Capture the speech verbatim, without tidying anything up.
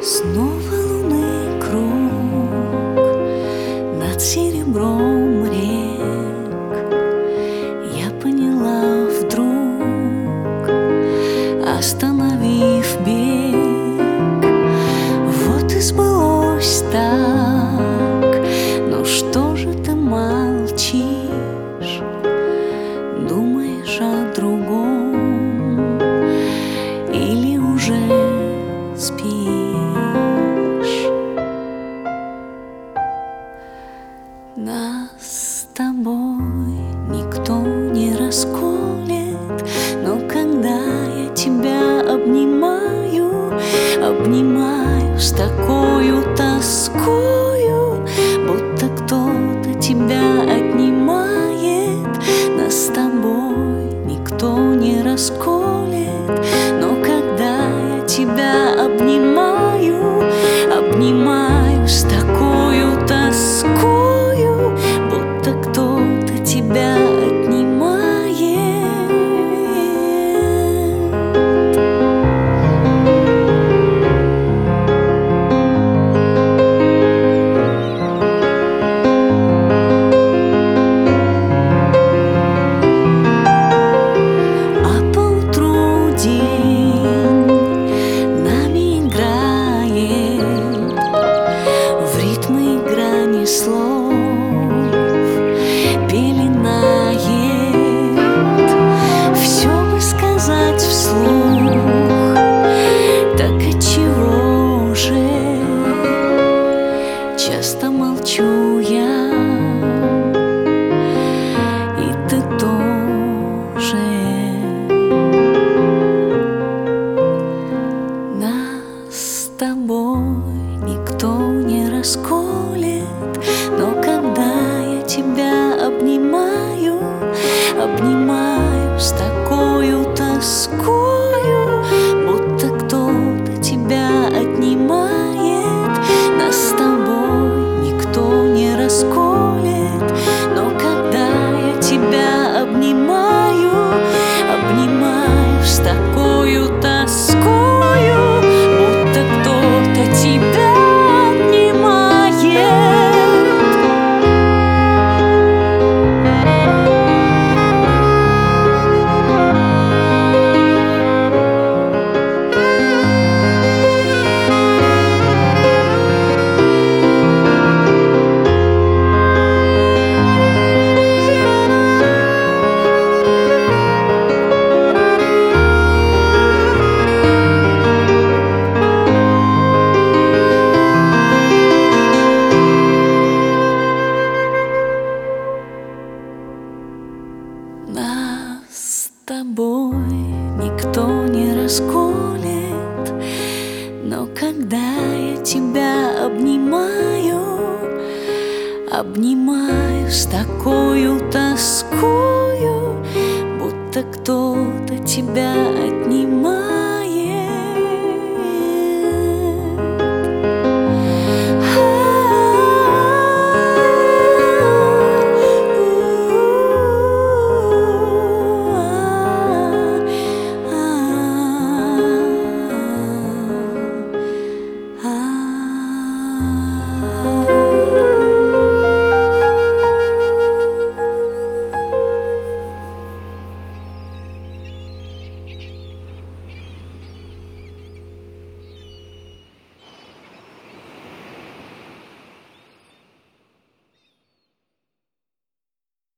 Снова лунный круг над серебром рек. Я поняла вдруг, остановив бег. Вот и сбылось так. Ну что же ты молчишь? Думаешь о другом или уже спишь? Нас с тобой никто не расколет, но когда я тебя обнимаю, обнимаю с такою тоскою, будто кто-то тебя отнимает. Нас с тобой никто не расколет, но когда я тебя обнимаю, обнимаю с такою тоскою, будто кто-то тебя отнимает. А поутру день нами играет в ритмы грани слов, пеленает. Все бы сказать вслух, так отчего же часто молчу я, и ты тоже. Нас с тобой никто не расколет, но когда я тебя обнимаю, обнимаю с такою тоскою, будто кто-то тебя отнимает. Нас с тобой никто не расколет, но когда я тебя обнимаю, обнимаю с такою тоскою, будто кто-то тебя отнимает. Нас с тобой никто не расколет, но когда я тебя обнимаю, обнимаю с такою тоскою, будто кто-то тебя